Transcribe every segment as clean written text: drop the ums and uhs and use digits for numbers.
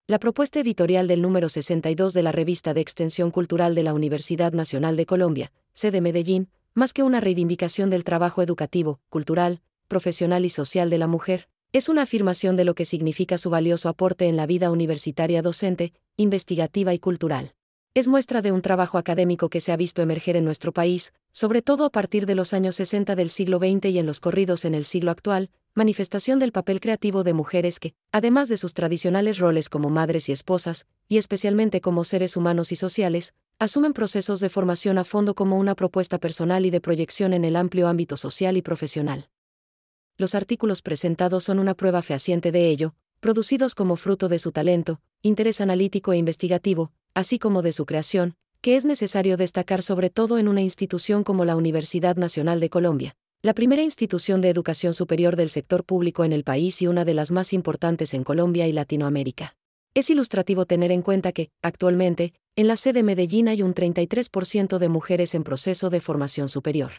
La propuesta editorial del número 62 de la Revista de Extensión Cultural de la Universidad Nacional de Colombia, sede Medellín, más que una reivindicación del trabajo educativo, cultural, profesional y social de la mujer, es una afirmación de lo que significa su valioso aporte en la vida universitaria docente, investigativa y cultural. Es muestra de un trabajo académico que se ha visto emerger en nuestro país, sobre todo a partir de los años 60 del siglo XX y en los corridos en el siglo actual, manifestación del papel creativo de mujeres que, además de sus tradicionales roles como madres y esposas, y especialmente como seres humanos y sociales, asumen procesos de formación a fondo como una propuesta personal y de proyección en el amplio ámbito social y profesional. Los artículos presentados son una prueba fehaciente de ello, producidos como fruto de su talento, interés analítico e investigativo, así como de su creación, que es necesario destacar sobre todo en una institución como la Universidad Nacional de Colombia, la primera institución de educación superior del sector público en el país y una de las más importantes en Colombia y Latinoamérica. Es ilustrativo tener en cuenta que, actualmente, en la sede Medellín hay un 33% de mujeres en proceso de formación superior.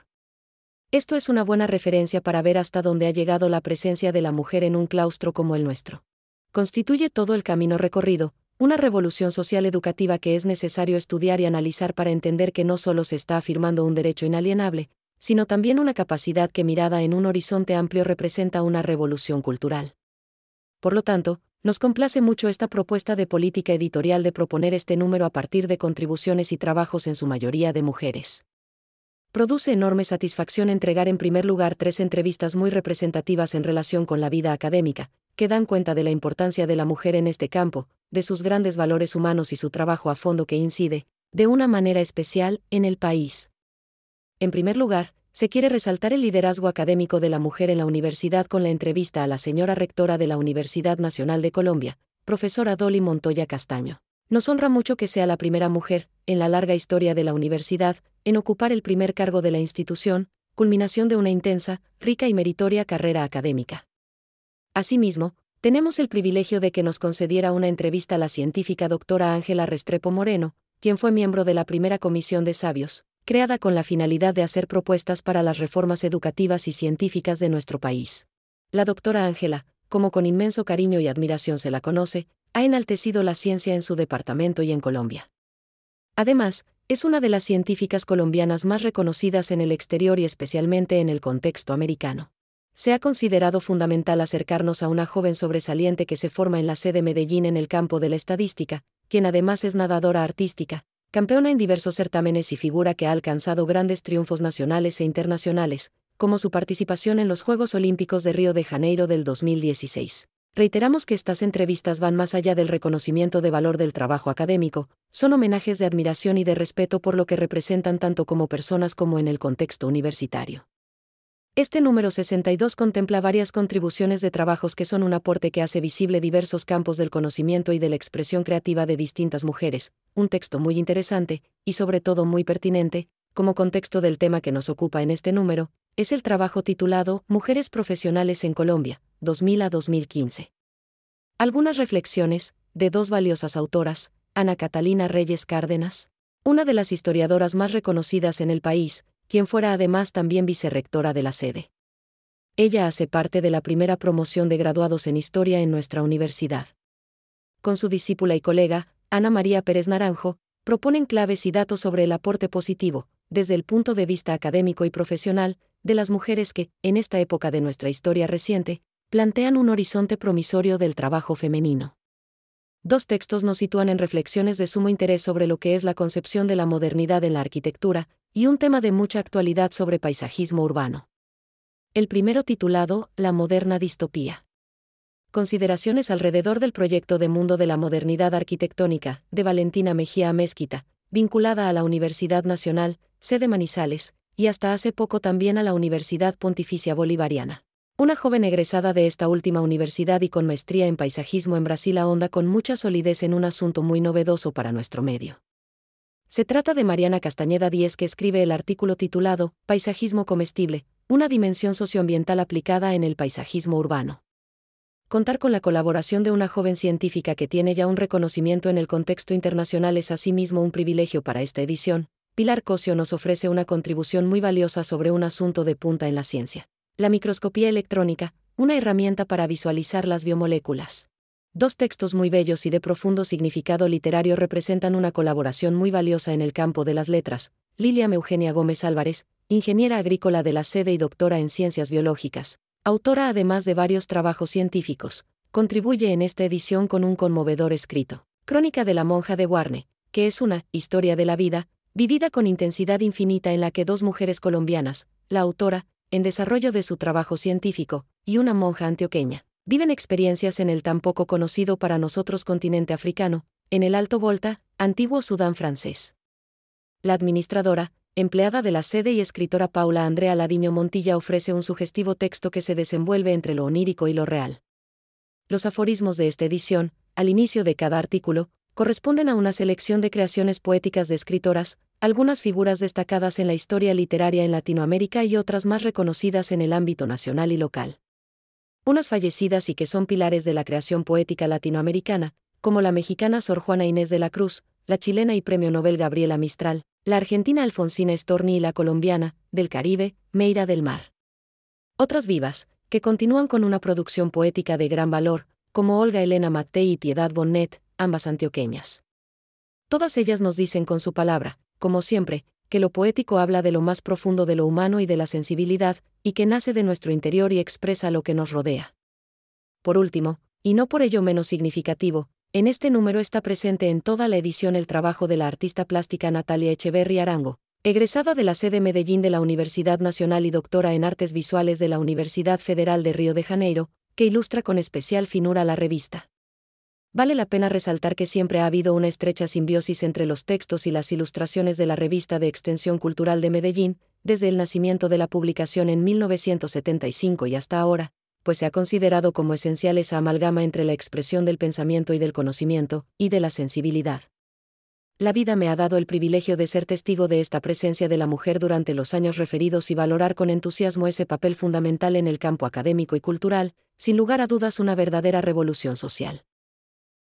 Esto es una buena referencia para ver hasta dónde ha llegado la presencia de la mujer en un claustro como el nuestro. Constituye todo el camino recorrido, una revolución social educativa que es necesario estudiar y analizar para entender que no solo se está afirmando un derecho inalienable, sino también una capacidad que mirada en un horizonte amplio representa una revolución cultural. Por lo tanto, nos complace mucho esta propuesta de política editorial de proponer este número a partir de contribuciones y trabajos en su mayoría de mujeres. Produce enorme satisfacción entregar en primer lugar 3 entrevistas muy representativas en relación con la vida académica, que dan cuenta de la importancia de la mujer en este campo, de sus grandes valores humanos y su trabajo a fondo que incide, de una manera especial, en el país. En primer lugar, se quiere resaltar el liderazgo académico de la mujer en la universidad con la entrevista a la señora rectora de la Universidad Nacional de Colombia, profesora Dolly Montoya Castaño. Nos honra mucho que sea la primera mujer, en la larga historia de la universidad, en ocupar el primer cargo de la institución, culminación de una intensa, rica y meritoria carrera académica. Asimismo, tenemos el privilegio de que nos concediera una entrevista la científica doctora Ángela Restrepo Moreno, quien fue miembro de la primera comisión de sabios, creada con la finalidad de hacer propuestas para las reformas educativas y científicas de nuestro país. La doctora Ángela, como con inmenso cariño y admiración se la conoce, ha enaltecido la ciencia en su departamento y en Colombia. Además, es una de las científicas colombianas más reconocidas en el exterior y especialmente en el contexto americano. Se ha considerado fundamental acercarnos a una joven sobresaliente que se forma en la sede Medellín en el campo de la estadística, quien además es nadadora artística, campeona en diversos certámenes y figura que ha alcanzado grandes triunfos nacionales e internacionales, como su participación en los Juegos Olímpicos de Río de Janeiro del 2016. Reiteramos que estas entrevistas van más allá del reconocimiento de valor del trabajo académico, son homenajes de admiración y de respeto por lo que representan tanto como personas como en el contexto universitario. Este número 62 contempla varias contribuciones de trabajos que son un aporte que hace visible diversos campos del conocimiento y de la expresión creativa de distintas mujeres, un texto muy interesante, y sobre todo muy pertinente, como contexto del tema que nos ocupa en este número, es el trabajo titulado Mujeres Profesionales en Colombia, 2000 a 2015. Algunas reflexiones, de 2 valiosas autoras, Ana Catalina Reyes Cárdenas, una de las historiadoras más reconocidas en el país, quien fuera además también vicerrectora de la sede. Ella hace parte de la primera promoción de graduados en Historia en nuestra universidad. Con su discípula y colega, Ana María Pérez Naranjo, proponen claves y datos sobre el aporte positivo, desde el punto de vista académico y profesional, de las mujeres que, en esta época de nuestra historia reciente, plantean un horizonte promisorio del trabajo femenino. 2 textos nos sitúan en reflexiones de sumo interés sobre lo que es la concepción de la modernidad en la arquitectura, y un tema de mucha actualidad sobre paisajismo urbano. El primero titulado La moderna distopía. Consideraciones alrededor del proyecto de mundo de la modernidad arquitectónica, de Valentina Mejía Amezquita, vinculada a la Universidad Nacional, sede Manizales, y hasta hace poco también a la Universidad Pontificia Bolivariana. Una joven egresada de esta última universidad y con maestría en paisajismo en Brasil ahonda con mucha solidez en un asunto muy novedoso para nuestro medio. Se trata de Mariana Castañeda Díez, que escribe el artículo titulado Paisajismo comestible, una dimensión socioambiental aplicada en el paisajismo urbano. Contar con la colaboración de una joven científica que tiene ya un reconocimiento en el contexto internacional es asimismo un privilegio para esta edición. Pilar Cosio nos ofrece una contribución muy valiosa sobre un asunto de punta en la ciencia: la microscopía electrónica, una herramienta para visualizar las biomoléculas. Dos textos muy bellos y de profundo significado literario representan una colaboración muy valiosa en el campo de las letras. Lilian Eugenia Gómez Álvarez, ingeniera agrícola de la sede y doctora en ciencias biológicas, autora además de varios trabajos científicos, contribuye en esta edición con un conmovedor escrito, Crónica de la monja de Guarne, que es una historia de la vida, vivida con intensidad infinita en la que dos mujeres colombianas, la autora, en desarrollo de su trabajo científico, y una monja antioqueña, viven experiencias en el tan poco conocido para nosotros continente africano, en el Alto Volta, antiguo Sudán francés. La administradora, empleada de la sede y escritora Paula Andrea Ladiño Montilla ofrece un sugestivo texto que se desenvuelve entre lo onírico y lo real. Los aforismos de esta edición, al inicio de cada artículo, corresponden a una selección de creaciones poéticas de escritoras, algunas figuras destacadas en la historia literaria en Latinoamérica y otras más reconocidas en el ámbito nacional y local. Unas fallecidas y que son pilares de la creación poética latinoamericana, como la mexicana Sor Juana Inés de la Cruz, la chilena y premio Nobel Gabriela Mistral, la argentina Alfonsina Storni y la colombiana, del Caribe, Meira del Mar. Otras vivas, que continúan con una producción poética de gran valor, como Olga Elena Mattei y Piedad Bonnet, ambas antioqueñas. Todas ellas nos dicen con su palabra, como siempre, que lo poético habla de lo más profundo de lo humano y de la sensibilidad, y que nace de nuestro interior y expresa lo que nos rodea. Por último, y no por ello menos significativo, en este número está presente en toda la edición el trabajo de la artista plástica Natalia Echeverry Arango, egresada de la sede Medellín de la Universidad Nacional y doctora en Artes Visuales de la Universidad Federal de Río de Janeiro, que ilustra con especial finura la revista. Vale la pena resaltar que siempre ha habido una estrecha simbiosis entre los textos y las ilustraciones de la revista de Extensión Cultural de Medellín, desde el nacimiento de la publicación en 1975 y hasta ahora, pues se ha considerado como esencial esa amalgama entre la expresión del pensamiento y del conocimiento, y de la sensibilidad. La vida me ha dado el privilegio de ser testigo de esta presencia de la mujer durante los años referidos y valorar con entusiasmo ese papel fundamental en el campo académico y cultural, sin lugar a dudas una verdadera revolución social.